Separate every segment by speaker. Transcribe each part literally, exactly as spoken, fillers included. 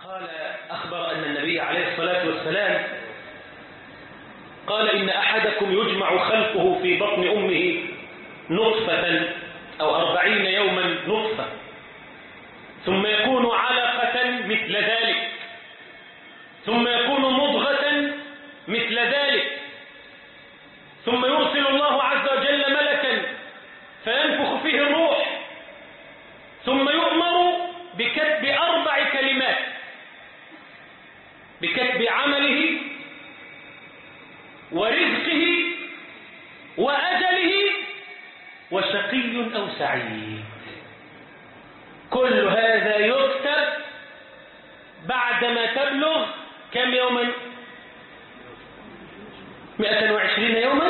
Speaker 1: قال أخبر أن النبي عليه الصلاة والسلام قال إن أحدكم يجمع خلقه في بطن أمه نطفة أو أربعين يوما نطفة ثم يكون علقة مثل ذلك ثم يكون مضغة مثل ذلك ثم يرسل الله عز وجل ملكا فينفخ فيه الروح ثم يؤمر بكتب أربع كلمات بكتب عمله ورزقه وأجله وشقي أو سعيد. كل هذا يكتب بعدما تبلغ كم يوما؟ مئة وعشرين يوما.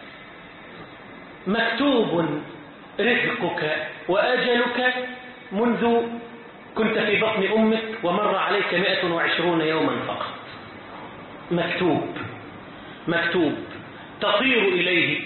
Speaker 1: مكتوب رزقك وأجلك منذ كنت في بطن أمك ومر عليك مئة وعشرون يوما فقط. مكتوب مكتوب تطير إليه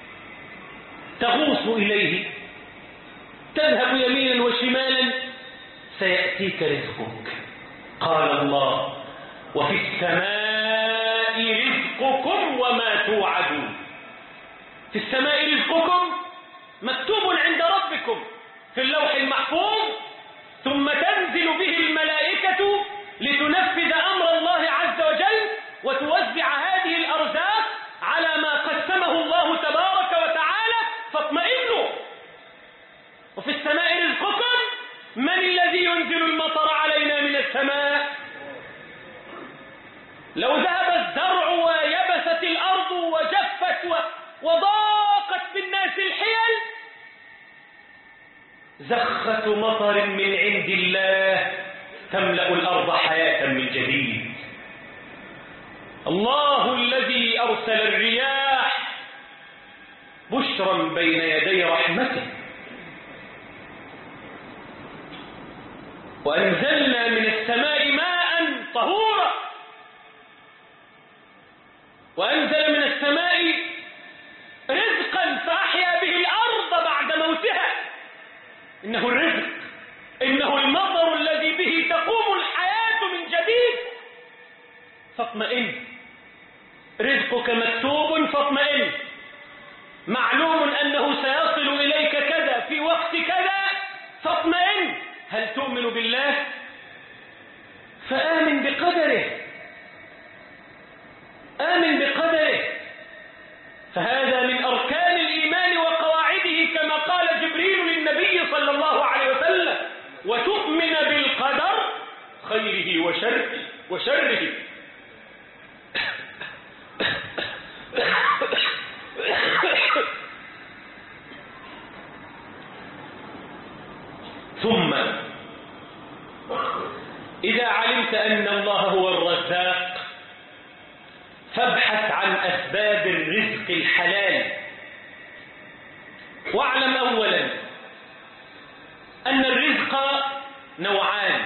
Speaker 1: تغوص إليه تذهب يمينا وشمالا سيأتيك رزقك. قال الله وفي السماء رزقكم وما توعدون. في السماء رزقكم مكتوب عند ربكم في اللوح المحفوظ ثم تنزل به الملائكة لتنفذ أمر الله عز وجل وتوزع هذه الأرزاق على ما قسمه الله تبارك وتعالى فاطمئنوا. وفي السماء رزقكم من الذي ينزل المطر علينا من السماء؟ لو ذهب الزرع ويبست الأرض وجفت وضاقت بالناس الحيل زخة مطر من عند الله تملأ الأرض حياة من جديد. الله الذي أرسل الرياح بشرا بين يدي رحمته وأنزلنا من السماء ماء طهورا وأنزل من السماء رزقا فأحيا به الأرض بعد موتها. إنه الرزق إنه المطر الذي به تقوم الحياة من جديد. فاطمئن رزقك مكتوب فاطمئن معلوم أنه سيصل إليك كذا في وقت كذا فاطمئن. هل تؤمن بالله؟ فآمن بقدره آمن بقدره. فهذا من أركان الإيمان وقواعده كما قال جبريل للنبي صلى الله عليه وسلم وتؤمن بالقدر خيره وشره وشره. ثم إذا علمت أن الله هو الرزاق فابحث عن أسباب الرزق الحلال. واعلم أولا أن الرزق نوعان: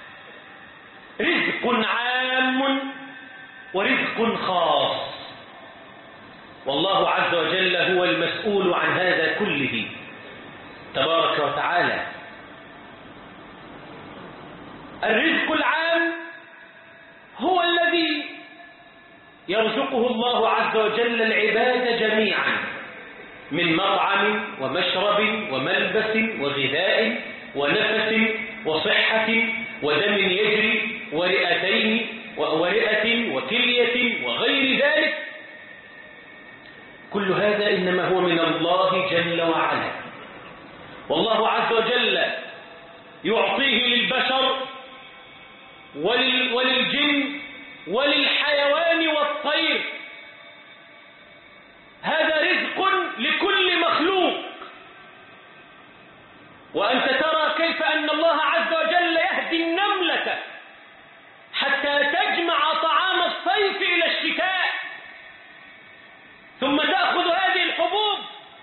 Speaker 1: رزق عام ورزق خاص، والله عز وجل هو المسؤول عن هذا كله تبارك وتعالى. الرزق العام هو الذي يرزقه الله عز وجل العباد جميعا من مطعم ومشرب وملبس وغذاء ونفس وصحة ودم يجري ورئتين ورئة وكلية وغير ذلك. كل هذا إنما هو من الله جل وعلا، والله عز وجل يعطيه للبشر وللجن وللحيوان والطير. هذا رزق لكل مخلوق. وأنت ترى كيف أن الله عز وجل يهدي النملة حتى تجمع طعام الصيف إلى الشتاء ثم تأخذ هذه الحبوب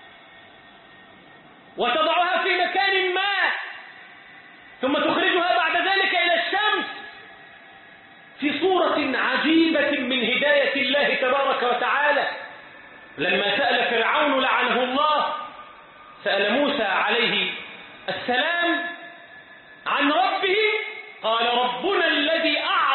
Speaker 1: وتضعها في مكان ما ثم تخرجها بعد ذلك إلى الشمس في صورة عجيبة من هداية الله تبارك وتعالى. لما سأل فرعون لعنه الله سأل موسى عليه السلام عن ربه قال ربنا الذي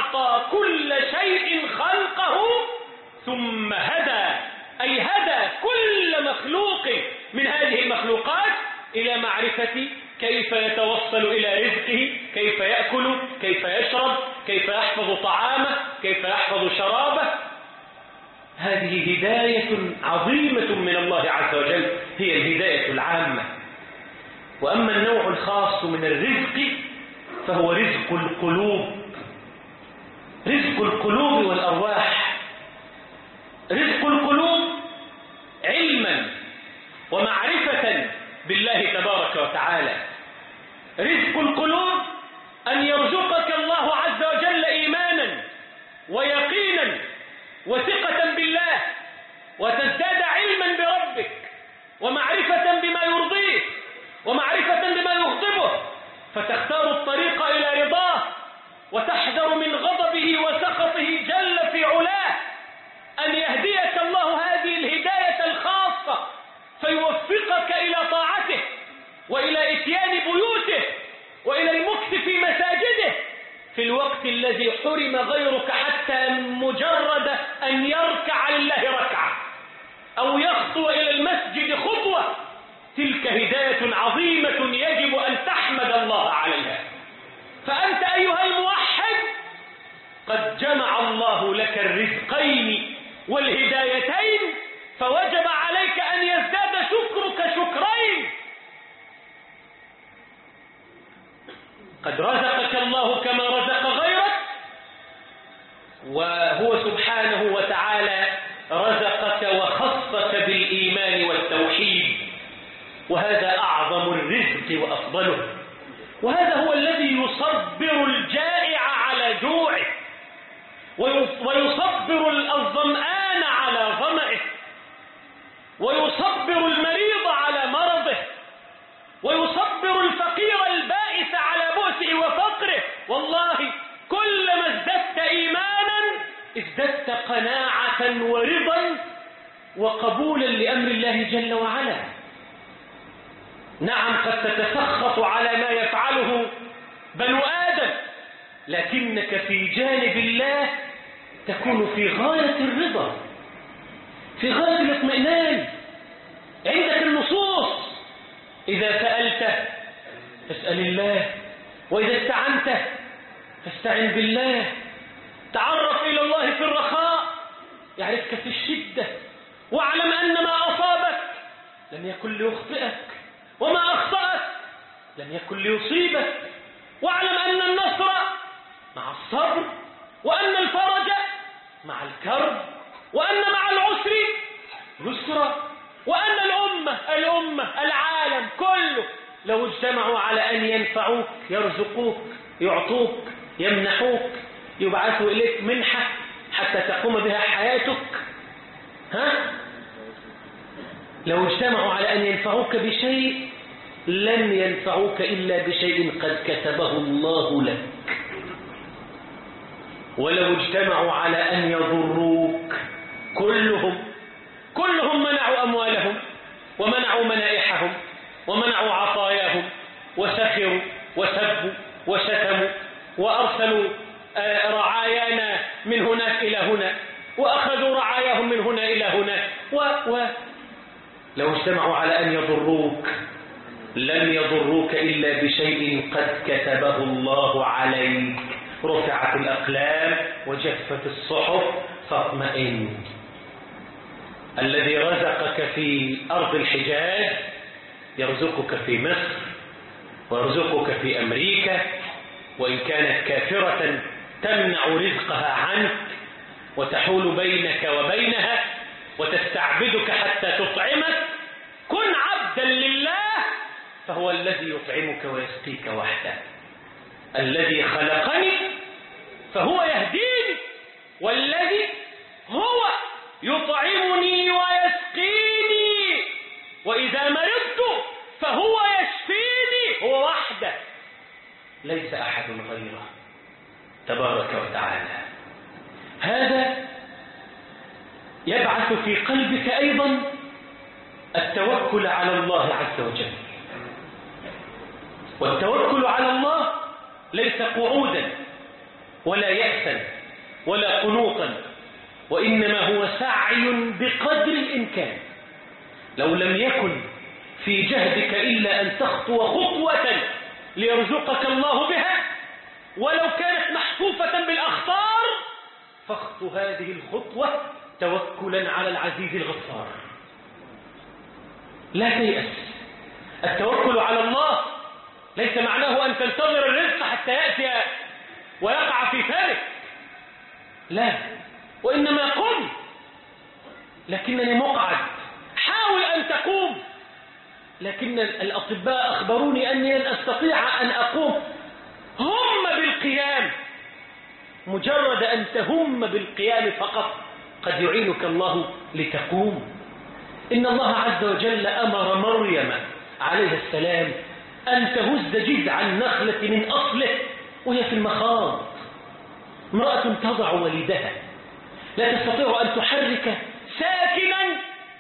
Speaker 1: أعطى كل شيء خلقه ثم هدى، أي هدى كل مخلوق من هذه المخلوقات إلى معرفة كيف يتوصل إلى رزقه، كيف يأكل، كيف يشرب، كيف يحفظ طعامه، كيف يحفظ شرابه. هذه هداية عظيمة من الله عز وجل، هي الهداية العامة. وأما النوع الخاص من الرزق فهو رزق القلوب، رزق القلوب والأرواح. رزق القلوب علما ومعرفة بالله تبارك وتعالى. رزق القلوب أن يرزقك الله عز وجل إيمانا ويقينا وثقة بالله، وتزداد علما بربك ومعرفة بما يرضيه ومعرفة بما يغضبه، فتختار الطريق إلى رضاه وتحذر من غضبه وسخطه جل في علاه. أن يهديك الله هذه الهداية الخاصة فيوفقك إلى طاعته وإلى إتيان بيوته وإلى المكث في مساجده في الوقت الذي حرم غيرك حتى مجرد أن يركع لله ركعة أو يخطو إلى المسجد خطوة. تلك هداية عظيمة يجب أن تحمد الله عليها. فأنت أيها الموحد قد جمع الله لك الرزقين والهدايتين، فوجب عليك أن يزداد شكرك شكرين. قد رزقك الله كما رزق غيرك، وهو سبحانه وتعالى رزقك وخصك بالإيمان والتوحيد، وهذا أعظم الرزق وأفضله. وهذا هو الذي يصبر الجائع على جوعه، ويصبر الظمآن على ظمئه، ويصبر المريض على مرضه، ويصبر الفقير البائس على بؤسه وفقره. والله كلما ازددت إيمانا ازددت قناعة ورضا وقبولا لأمر الله جل وعلا. نعم قد تتسخط على ما يفعله بنو آدم، لكنك في جانب الله تكون في غاية الرضا، في غاية الاطمئنان. عندك النصوص، إذا سألت فاسأل الله، وإذا استعنت فاستعن بالله. تعرف إلى الله في الرخاء يعرفك في الشدة، واعلم أن ما أصابك لم يكن ليخطئك، وما أخطأك لم يكن ليصيبك. واعلم أن النصر مع الصبر، وأن الفرج مع الكرب، وأن مع العسر يسرا، وأن الأمة الأمة العالم كله لو اجتمعوا على أن ينفعوك يرزقوك يعطوك يمنحوك يبعثوا إليك منحة حتى تقوم بها حياتك، ها؟ لو اجتمعوا على أن ينفعوك بشيء لن ينفعوك إلا بشيء قد كتبه الله لك. ولو اجتمعوا على أن يضروك كلهم كلهم منعوا أموالهم ومنعوا منائحهم ومنعوا عطاياهم وسخروا وسبوا وشتموا وأرسلوا رعايانا من هناك إلى هنا وأخذوا رعاياهم من هنا إلى هناك و... و... لو اجتمعوا على أن يضروك لن يضروك إلا بشيء قد كتبه الله عليك. رفعت الأقلام وجفت الصحف فاطمئن. الذي رزقك في أرض الحجاز يرزقك في مصر ويرزقك في أمريكا، وإن كانت كافرة تمنع رزقها عنك وتحول بينك وبينها وتستعبدك حتى تطعمك. كن عبدا لله فهو الذي يطعمك ويسقيك وحده. الذي خلقني فهو يهديني، والذي هو يطعمني ويسقيني، وإذا مرضت فهو يشفيني. هو وحده ليس أحد غيره تبارك وتعالى. هذا يبعث في قلبك أيضا التوكل على الله عز وجل. والتوكل على الله ليس قعودا ولا يأسا ولا قنوطا، وإنما هو سعي بقدر الإمكان. لو لم يكن في جهدك إلا أن تخطو خطوة ليرزقك الله بها، ولو كانت محفوفة بالأخطار، فاخطو هذه الخطوة توكلا على العزيز الغفار. لا تيأس. التوكل على الله ليس معناه أن تنتظر الرزق حتى يأتي ويقع في فمك، لا، وإنما قم. لكنني مقعد، حاول أن تقوم. لكن الأطباء أخبروني أني لن أستطيع أن أقوم. هم بالقيام، مجرد أن تهم بالقيام فقط قد يعينك الله لتقوم. إن الله عز وجل أمر مريم عليه السلام أن تهز جذع النخلة من أصله وهي في المخاض. امرأة تضع وليدها لا تستطيع أن تحرك ساكنا،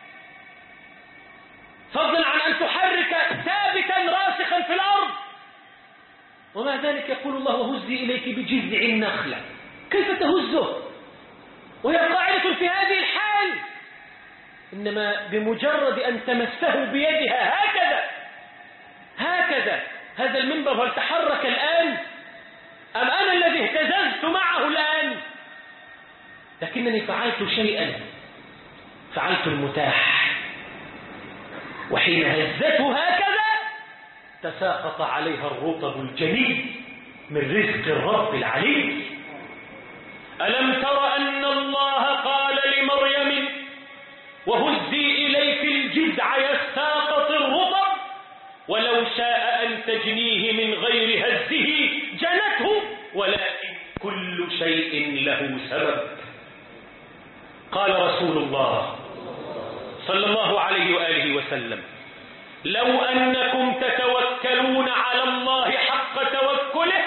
Speaker 1: فضلا عن أن تحرك ثابتا راسخا في الأرض، ومع ذلك يقول الله وهزي إليك بجذع النخلة. كيف تهزه وهي قاعدة في هذه الحال؟ إنما بمجرد أن تمسه بيدها هكذا هكذا. هذا المنبر هل تحرك الآن أم أنا الذي اهتززت معه الآن؟ لكنني فعلت شيئا، فعلت المتاح. وحين هزته هكذا تساقط عليها الرطب الجميل من رزق الرب العلي. ألم تر أن الله قال لمريم وهزي إليك الجذع يساقط الرطب، ولو شاء أن تجنيه من غير هزه جنته، ولكن كل شيء له سبب. قال رسول الله صلى الله عليه وآله وسلم: لو أنكم تتوكلون على الله حق توكله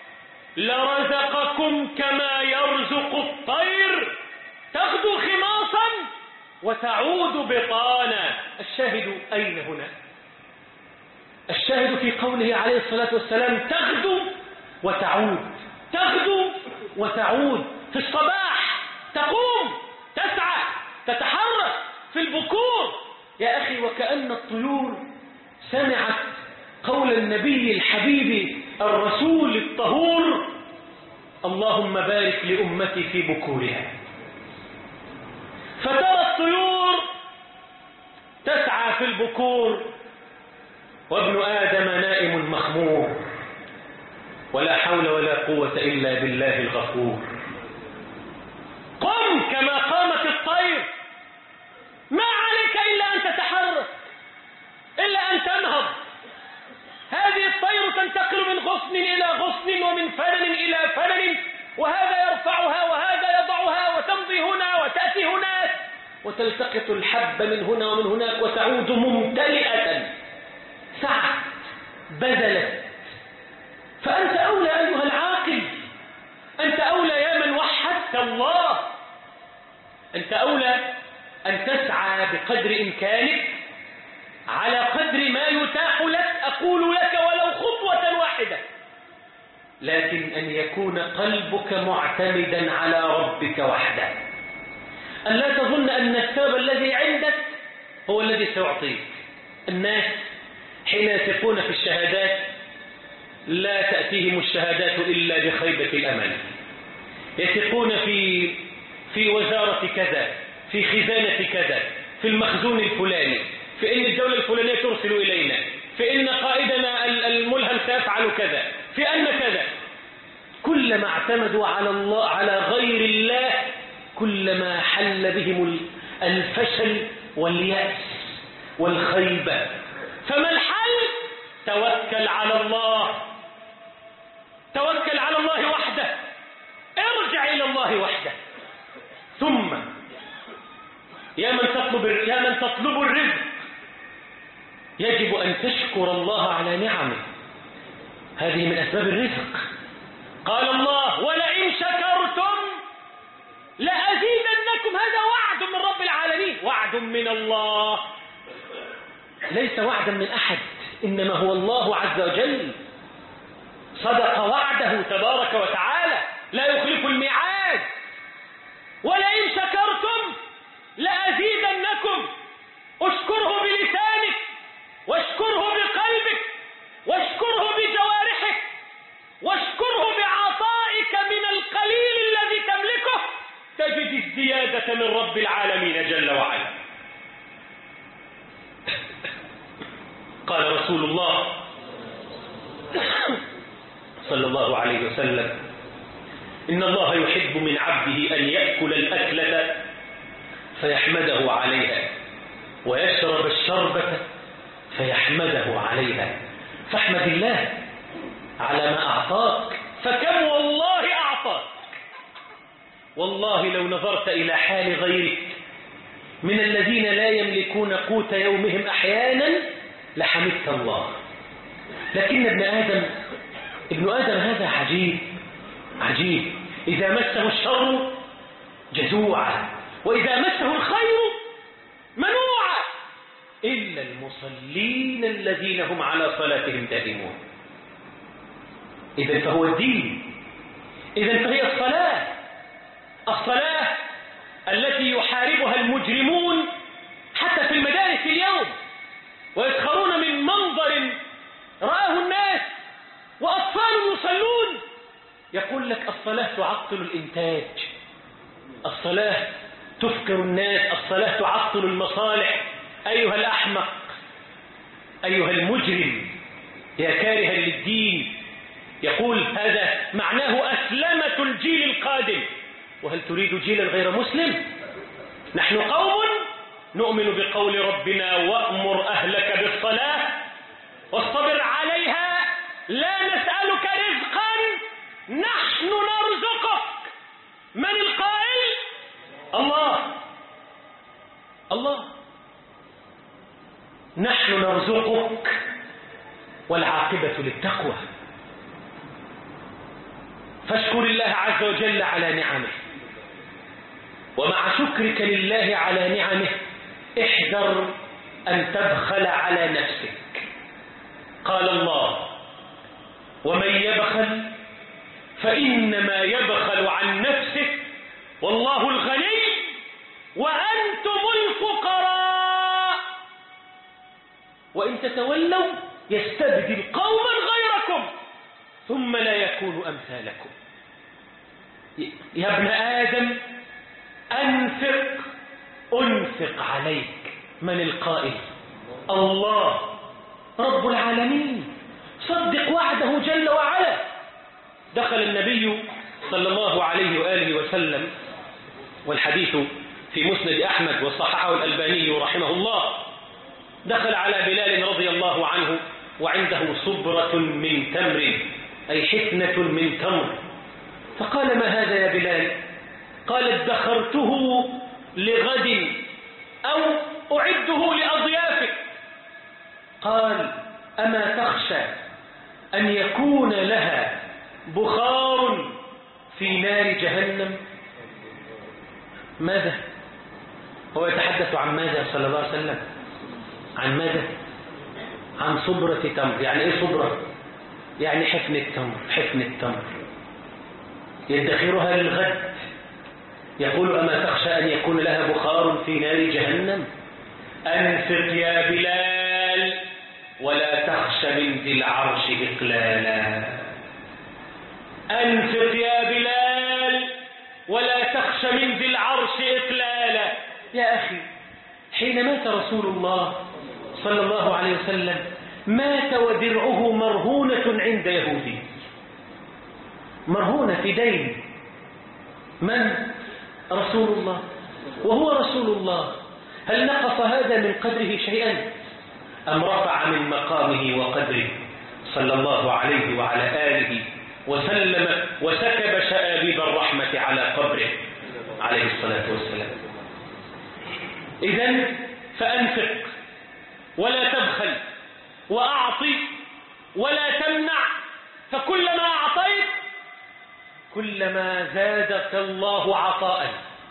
Speaker 1: لرزقكم كما يرزق الطير تغدو خماصا وتعود بطانا. الشاهد أين هنا؟ الشاهد في قوله عليه الصلاة والسلام تغدو وتعود، تغدو وتعود. في الصباح تقوم تسعى تتحرك، في البكور يا أخي. وكأن الطيور سمعت قول النبي الحبيب الرسول الطهور: اللهم بارك لأمتي في بكورها. فترى الطيور تسعى في البكور وابن آدم نائم مخمور، ولا حول ولا قوة إلا بالله الغفور. قم كما قامت الطير، ما عليك إلا أن تتحرك، إلا أن تنهض. هذه الطير تنتقل من غصن إلى غصن ومن فنن إلى فنن، وهذا يرفعها وهذا يضعها، وتمضي هنا وتأتي هناك، وتلتقط الحب من هنا ومن هناك، وتعود ممتلئة. سعت، بذلت. فأنت أولى أيها العاقل، أنت أولى يا من وحدت الله، أنت أولى أن تسعى بقدر إمكانك على قدر ما يتاح لك. أقول لك ولو خطوة واحدة، لكن أن يكون قلبك معتمدا على ربك وحده. أن لا تظن أن الثواب الذي عندك هو الذي سيعطيك. الناس حين يثقون في الشهادات لا تأتيهم الشهادات إلا بخيبة الأمل. يثقون في في وزارة كذا، في خزانة كذا، في المخزون الفلاني، في إن الدولة الفلانية ترسل إلينا، في إن قائدنا الملهم سيفعل كذا، في أن كذا. كلما اعتمدوا على الله على غير الله كلما حل بهم الفشل واليأس والخيبة. فما الحل؟ توكل على الله، توكل على الله وحده، ارجع إلى الله وحده. ثم يا من تطلب يا من تطلب الرزق يجب أن تشكر الله على نعمه، هذه من أسباب الرزق. قال الله: ولئن شكرتم لأزيدنكم. هذا وعد من رب العالمين، وعد من الله، ليس وعدا من أحد، إنما هو الله عز وجل. صدق وعده تبارك وتعالى، لا الزيادة من رب العالمين جل وعلا. قال رسول الله صلى الله عليه وسلم: إن الله يحب من عبده أن يأكل الأكلة فيحمده عليها ويشرب الشربة فيحمده عليها، فاحمد الله على ما أعطاك، فكم والله أعطاك. والله لو نظرت إلى حال غيرك من الذين لا يملكون قوت يومهم أحيانا لحمدت الله. لكن ابن آدم ابن آدم هذا عجيب عجيب، إذا مسه الشر جزوعا وإذا مسه الخير منوعا، إلا المصلين الذين هم على صلاتهم دائمون. إذن فهو الدين، إذن فهي الصلاة، الصلاة التي يحاربها المجرمون حتى في المدارس اليوم، ويسخرون من منظر رآه الناس وأطفال يصلون. يقول لك الصلاة تعطل الإنتاج، الصلاة تفكر الناس، الصلاة تعطل المصالح. أيها الأحمق، أيها المجرم، يا كارها للدين، يقول هذا معناه أسلمة الجيل القادم. وهل تريد جيلا غير مسلم؟ نحن قوم نؤمن بقول ربنا: وأمر أهلك بالصلاة واصطبر عليها لا نسألك رزقا نحن نرزقك. من القائل؟ الله الله نحن نرزقك والعاقبة للتقوى. فاشكر الله عز وجل على نعمه، ومع شكرك لله على نعمه احذر أن تبخل على نفسك. قال الله: ومن يبخل فإنما يبخل عن نفسه والله الغني وأنتم الفقراء وإن تتولوا يستبدل قوما غيركم ثم لا يكون أمثالكم. يا ابن آدم أنفق أنفق عليك. من القائل؟ الله رب العالمين. صدق وعده جل وعلا. دخل النبي صلى الله عليه وآله وسلم، والحديث في مسند أحمد وصححه الألباني رحمه الله، دخل على بلال رضي الله عنه وعنده صبرة من تمر، أي حفنة من تمر، فقال: ما هذا يا بلال؟ قال: ادخرته لغد أو أعده لأضيافك. قال: أما تخشى أن يكون لها بخار في نار جهنم؟ ماذا؟ هو يتحدث عن ماذا صلى الله عليه وسلم؟ عن ماذا؟ عن صبرة تمر. يعني ايه صبرة؟ يعني حفن التمر، حفن التمر يدخرها للغد. يقول: أما تخشى أن يكون لها بخار في نار جهنم؟ أنفق يا بلال ولا تخش من ذي العرش إقلالا. أنفق يا بلال ولا تخش من ذي العرش إقلالا. يا أخي، حين مات رسول الله صلى الله عليه وسلم مات ودرعه مرهونة عند يهودي، مرهونة في دين. من؟ رسول الله، وهو رسول الله. هل نقص هذا من قدره شيئا أم رفع من مقامه وقدره صلى الله عليه وعلى آله وسلم وسكب شآبيب الرحمة على قبره عليه الصلاة والسلام؟ إذن فأنفق ولا تبخل وأعطي ولا تمنع، فكلما أعطيت كلما زادك الله عطاء،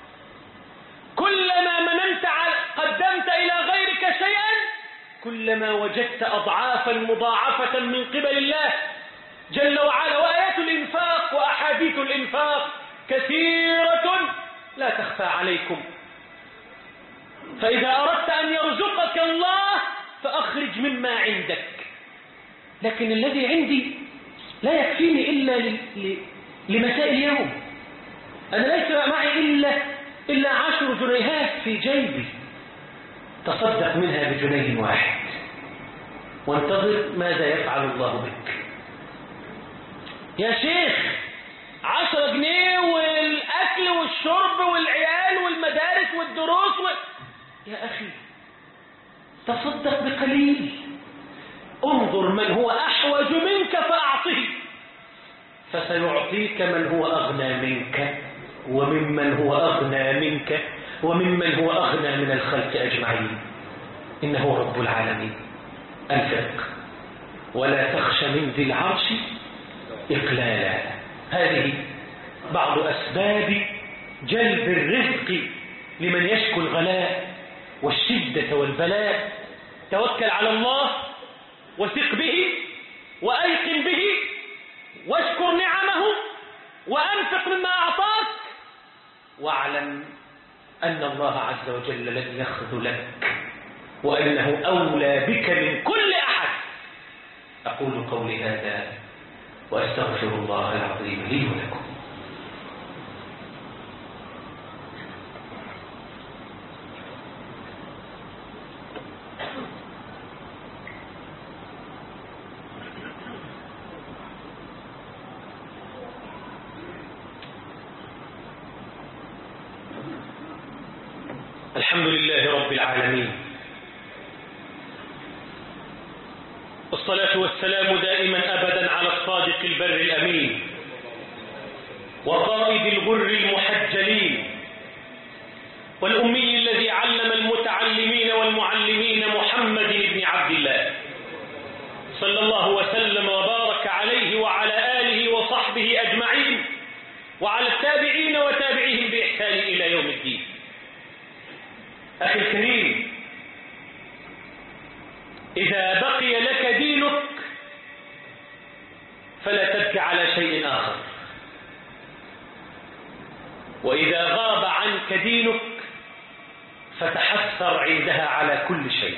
Speaker 1: كلما مننت قدمت إلى غيرك شيئا كلما وجدت أضعافا مضاعفة من قبل الله جل وعلا. وآيات الإنفاق وأحاديث الإنفاق كثيرة لا تخفى عليكم. فإذا أردت أن يرزقك الله فأخرج مما عندك، لكن الذي عندي لا يكفيني إلا ل... ل... لمساء اليوم. أنا ليس معي إلا إلا عشر جنيهات في جيبي، تصدق منها بجنيه واحد وانتظر ماذا يفعل الله بك. يا شيخ عشرة جنيه والأكل والشرب والعيال والمدارس والدروس و... يا أخي تصدق بقليل، انظر من هو أحوج منك فأعطه، فسيعطيك من هو أغنى منك وممن هو أغنى منك وممن هو أغنى من الخلق أجمعين. إنه رب العالمين. أنفق ولا تخش من ذي العرش إقلالا. هذه بعض أسباب جلب الرزق لمن يشكو الغلاء والشدة والبلاء. توكل على الله وثق به وأيقن به واشكر نعمه وأنفق مما أعطاك، واعلم أن الله عز وجل لن يخذلك وأنه أولى بك من كل أحد. أقول قولي هذا وأستغفر الله العظيم لي ولكم. الحمد لله رب العالمين، والصلاة والسلام دائما أبدا على الصادق البر الأمين وقائد الغر المحجلين والأمي الذي علم المتعلمين والمعلمين محمد بن عبد الله صلى الله وسلم وبارك عليه وعلى آله وصحبه أجمعين وعلى التابعين وتابعيهم بإحسان إلى يوم الدين. أخي الكريم، إذا بقي لك دينك فلا تبكي على شيء آخر، وإذا غاب عنك دينك فتحسر عندها على كل شيء.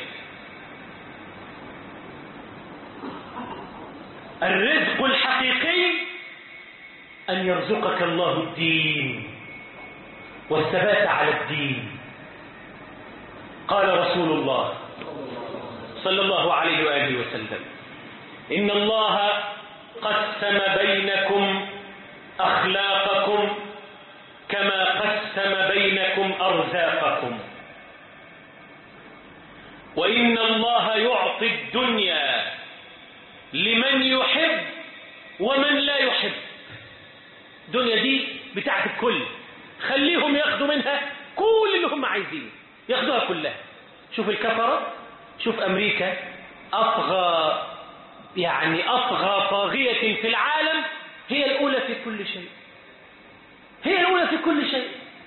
Speaker 1: الرزق الحقيقي أن يرزقك الله الدين والثبات على الدين. قال رسول الله صلى الله عليه وآله وسلم: إن الله قسم بينكم أخلاقكم كما قسم بينكم أرزاقكم، وإن الله يعطي الدنيا لمن يحب ومن لا يحب. الدنيا دي بتاعت الكل، خليهم ياخدوا منها كل اللي هم عايزين، ياخدوها كلها. شوف الكفرة، شوف أمريكا أطغى يعني أطغى طاغية في العالم، هي الأولى في كل شيء، هي الأولى في كل شيء.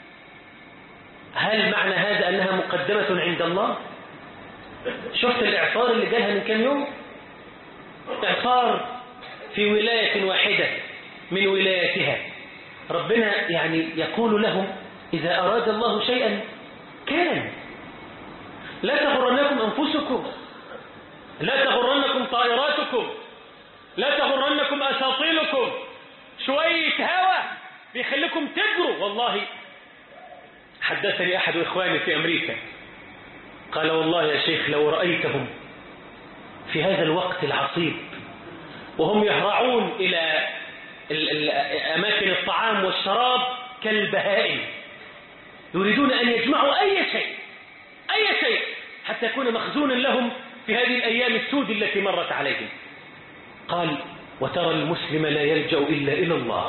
Speaker 1: هل معنى هذا أنها مقدمة عند الله؟ شفت الإعصار اللي جالها من كام يوم؟ إعصار في ولاية واحدة من ولاياتها. ربنا يعني يقول لهم: إذا أراد الله شيئا كان. لا تغرنكم أنفسكم، لا تغرنكم طائراتكم، لا تغرنكم أساطيلكم. شوية هوا بيخليكم تجروا. والله حدثني أحد إخواني في أمريكا قال: والله يا شيخ لو رأيتهم في هذا الوقت العصيب وهم يهرعون إلى أماكن الطعام والشراب كالبهائم، يريدون أن يجمعوا أي شيء أي شيء حتى يكون مخزونا لهم في هذه الأيام السود التي مرت عليهم. قال: وترى المسلم لا يلجأ إلا إلى الله.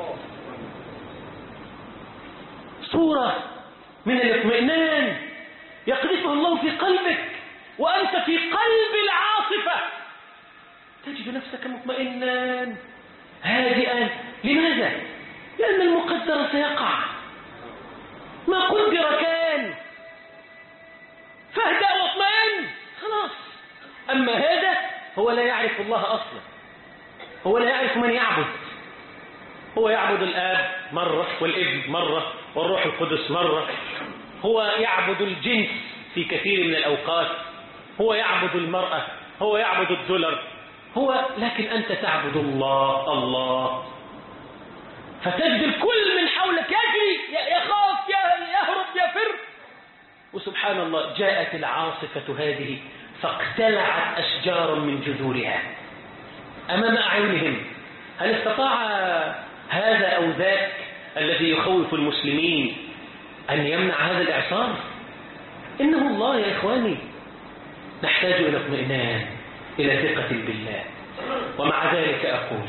Speaker 1: صورة من الاطمئنان يقذفها الله في قلبك وأنت في قلب العاصفة، تجد نفسك مطمئنا هادئا. لماذا؟ لأن المقدر سيقع، ما قدر كان، فاهدأ واطمئن خلاص. أما هذا هو لا يعرف الله أصلا، هو لا يعرف من يعبد. هو يعبد الآب مرة والابن مرة والروح القدس مرة، هو يعبد الجنس في كثير من الأوقات، هو يعبد المرأة، هو يعبد الدولار، هو لكن أنت تعبد الله الله. فتجد الكل من حولك يجري يخاف وسبحان الله جاءت العاصفة هذه فاقتلعت أشجارا من جذورها أمام أعينهم. هل استطاع هذا أو ذاك الذي يخوف المسلمين أن يمنع هذا الإعصار؟ إنه الله يا إخواني. نحتاج إلى اطمئنان، إلى ثقة بالله. ومع ذلك أقول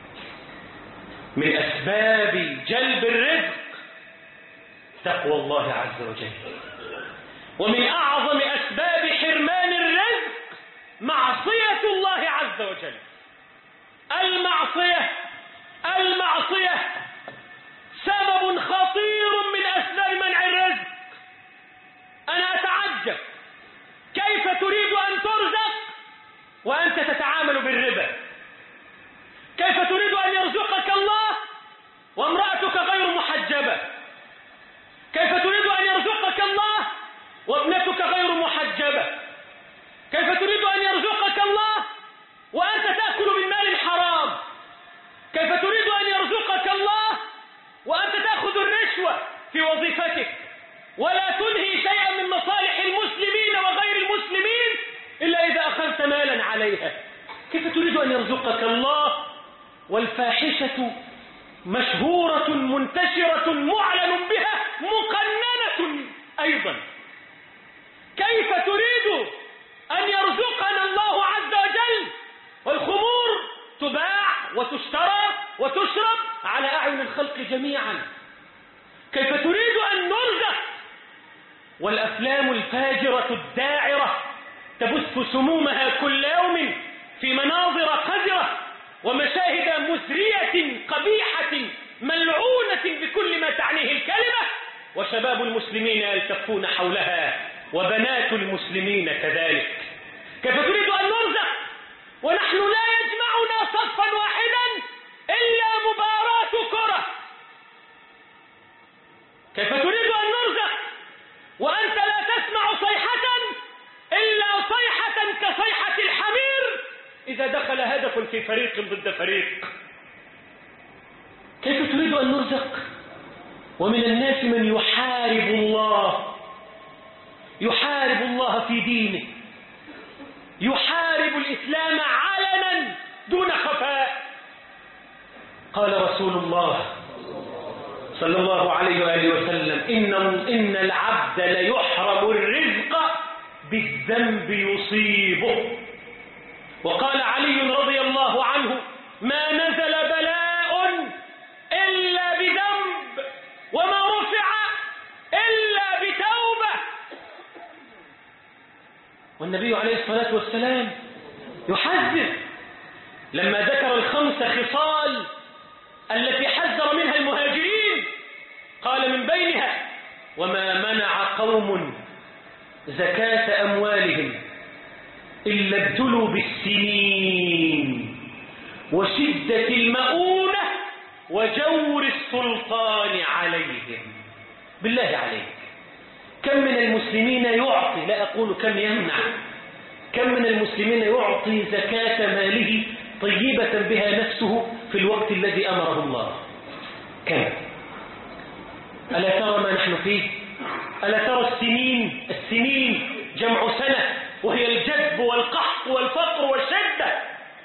Speaker 1: من أسباب جلب الرزق تقوى الله عز وجل، ومن أعظم أسباب حرمان الرزق معصية الله عز وجل. المعصية المعصية سبب خطير من أسباب منع الرزق. أنا أتعجب كيف تريد أن ترزق وأنت تتعامل بالربا؟ كيف تريد أن يرزقك الله وامرأتك غير محجبة؟ كيف تريد أن يرزقك الله وابنتك غير محجبة؟ كيف تريد أن يرزقك الله وأنت تأكل من مال الحرام؟ كيف تريد أن يرزقك الله وأنت تأخذ الرشوة في وظيفتك ولا تنهي شيئا من مصالح المسلمين وغير المسلمين إلا إذا أخذت مالا عليها؟ كيف تريد أن يرزقك الله والفاحشة مشهورة منتشرة معلن بها مقننة أيضا؟ كيف تريد أن يرزقنا الله عز وجل والخمور تباع وتشترى وتشرب على أعين الخلق جميعا؟ كيف تريد أن نرزق والأفلام الفاجرة الداعرة تبث سمومها كل يوم في مناظر قذرة ومشاهد مزرية قبيحة ملعونة بكل ما تعنيه الكلمة، وشباب المسلمين يلتفون حولها وبنات المسلمين كذلك؟ كيف تريد أن نرزق ونحن لا يجمعنا صفا واحدا إلا مباراة كرة؟ كيف تريد أن نرزق وأنت لا تسمع صيحة إلا صيحة كصيحة الحمير إذا دخل هدف في فريق ضد فريق؟ كيف تريد أن نرزق ومن الناس من يحارب الله، يحارب الله في دينه، يحارب الإسلام علنا دون خفاء؟ قال رسول الله صلى الله عليه وآله وسلم إن, إن العبد ليحرم الرزق بالذنب يصيبه. وقال علي رضي الله عنه ما نزل بلاء إلا بذنب وما رفع إلا بتوبة. والنبي عليه الصلاة والسلام يحذر لما ذكر الخمس خصال التي حذر منها المهاجرين، قال من بينها وما منع قوم زكاة أموالهم إلا ابتلوا بالسنين وشدة المؤونة وجور السلطان عليهم. بالله عليك كم من المسلمين يعطي، لا أقول كم يمنع، كم من المسلمين يعطي زكاة ماله طيبة بها نفسه في الوقت الذي أمره الله؟ كم؟ ألا ترى ما نحن فيه؟ ألا ترى السنين؟ السنين جمع سنة، وهي الجدب والقحط والفقر والشدة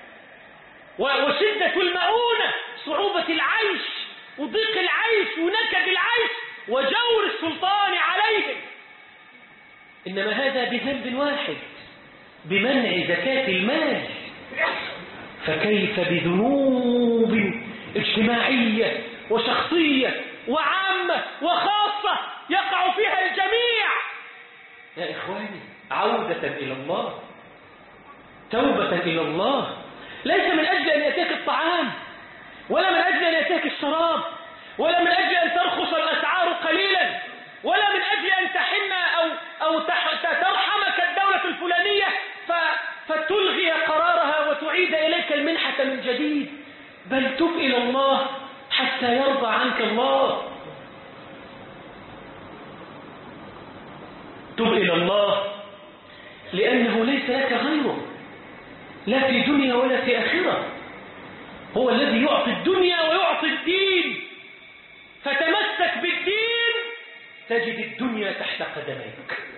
Speaker 1: وشدة المؤونة، صعوبة العيش وضيق العيش ونكد العيش وجور السلطان عليهم. إنما هذا بذنب واحد، بمنع زكاة المال، فكيف بذنوب اجتماعية وشخصية وعامة وخاصة يقع فيها الجميع؟ يا إخواني عودة إلى الله، توبة إلى الله، ليس من أجل أن يأتيك الطعام ولا من أجل أن يأتيك الشراب ولا من أجل أن ترخص الأسعار قليلا ولا من أجل أن تحن أو, أو ترحمك الدولة الفلانية فتلغي قرارها وتعيد إليك المنحة من جديد، بل تب إلى الله حتى يرضى عنك الله. تب إلى الله لأنه ليس لك غيره، لا في دنيا ولا في آخرة. هو الذي يعطي الدنيا ويعطي الدين، فتمسك بالدين تجد الدنيا تحت قدميك.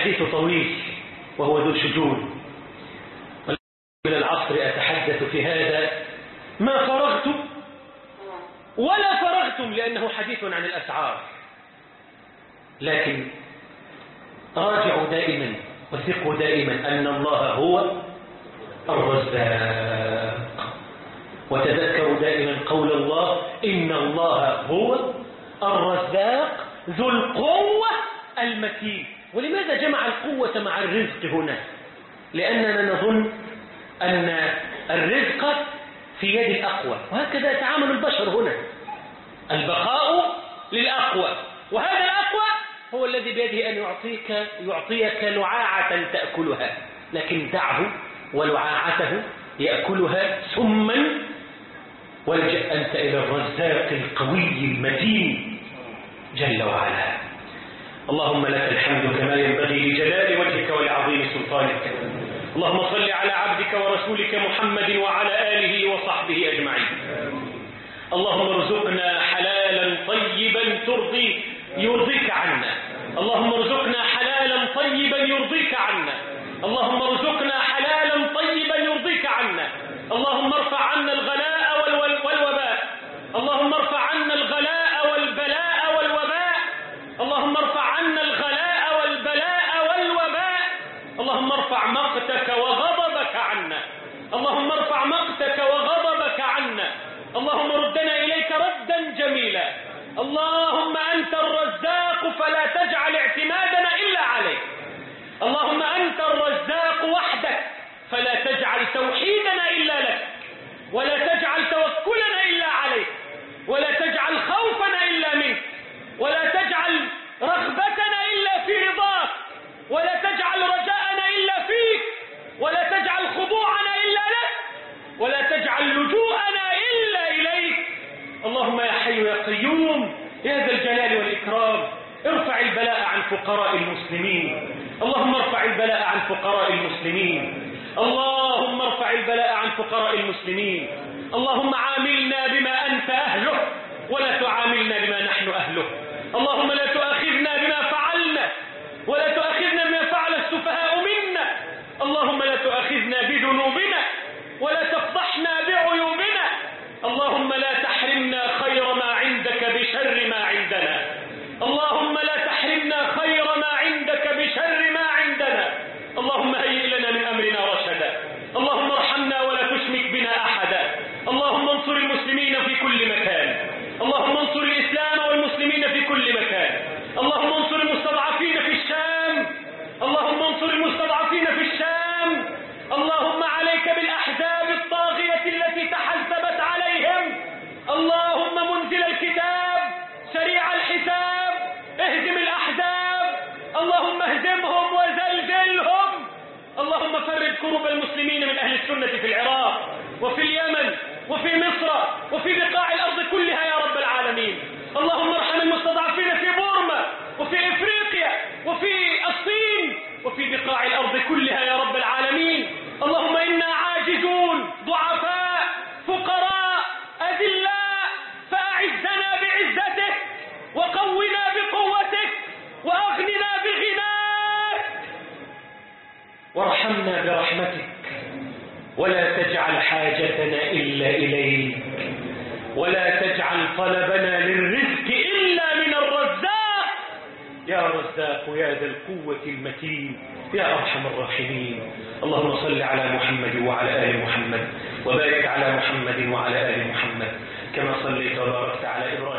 Speaker 1: الحديث طويل وهو ذو شجون، من العصر أتحدث في هذا ما فرغت ولا فرغتم، لأنه حديث عن الأسعار. لكن راجعوا دائما وثقوا دائما أن الله هو الرزاق، وتذكروا دائما قول الله إن الله هو الرزاق ذو القوة المتين. ولماذا جمع القوة مع الرزق هنا؟ لأننا نظن أن الرزق في يد الأقوى، وهكذا يتعامل البشر هنا، البقاء للأقوى، وهذا الأقوى هو الذي بيده أن يعطيك يعطيك لعاعة تأكلها، لكن دعه ولعاعته يأكلها سما، والجأ أنت إلى الرزاق القوي المتين جل وعلا. اللهم لك الحمد كما ينبغي لجلال وجهك ولعظيم سلطانك. اللهم صل على عبدك ورسولك محمد وعلى آله وصحبه أجمعين. اللهم ارزقنا حلالا طيبا ترضي يرضيك عنا. اللهم ارزقنا حلالا طيبا يرضيك عنا. اللهم ارزقنا حلالا طيبا يرضيك عنا. اللهم ارفع عنا الغلاء والوباء. اللهم ارفع عنا الغلاء والبلاء والوباء. اللهم ارفع عنا الغلاء والبلاء والوباء. اللهم ارفع مقتك وغضبك عنا. اللهم ارفع مقتك وغضبك عنا. اللهم ردنا إليك ردا جميلا. اللهم أنت الرزاق فلا تجعل اعتمادنا إلا عليك. اللهم أنت الرزاق وحدك فلا تجعل توحيدنا إلا لك، ولا تجعل توكلنا إلا عليك، ولا تجعل خوفنا إلا منك، ولا تجعل رغبتنا إلا في رضاك، ولا تجعل رجاءنا إلا فيك، ولا تجعل خضوعنا إلا لك، ولا تجعل لجوءنا إلا إليك. اللهم يا حي يا قيوم يا ذا الجلال والإكرام، ارفع البلاء عن فقراء المسلمين. اللهم ارفع البلاء عن فقراء المسلمين. اللهم ارفع البلاء عن فقراء المسلمين. اللهم عاملنا بما أنت أهله ولا تعاملنا بما نحن أهله. اللهم لا تؤاخذنا بما فعلنا ولا تؤاخذنا بما فعل السفهاء منا. اللهم لا تؤاخذنا بذنوبنا ولا تفضحنا بعيوبنا. اللهم لا تحرمنا خير ما عندك بشر ما عندنا. اللهم لا تحرمنا خير ما عندك بشر ما عندنا. اللهم هيئ لنا من أمرنا رشدا. اللهم ارحمنا ولا تشمك بنا أحدا. اللهم انصر المسلمين في كل مكان. اللهم انصر الإسلام والمسلمين في كل مكان. اللهم انصر المستضعفين في الشام. اللهم انصر المستضعفين في الشام. اللهم عليك بالأحزاب الطاغية التي تحزبت عليهم. اللهم منزل الكتاب سريع الحساب اهزم الأحزاب. اللهم اهزمهم وزلزلهم. اللهم فرج كرب المسلمين من أهل السنة في العراق وفي اليمن وفي مصر وفي بقاع الأرض كلها يا رب العالمين. اللهم ارحم المستضعفين في بورما وفي إفريقيا وفي الصين وفي بقاع الأرض كلها يا رب العالمين. اللهم إنا عاجزون ضعفاء فقراء أذلاء، فأعزنا بعزتك وقونا بقوتك وأغننا بغناك، وارحمنا برحمتك، ولا تجعل حاجتنا إلا إليك، ولا تجعل طلبنا للرزق إلا من الرزاق. يا رزاق يا ذا القوة المتين يا أرحم الراحمين. اللهم صل على محمد وعلى آل محمد، وبارك على محمد وعلى آل محمد كما صليت وباركت على إبراهيم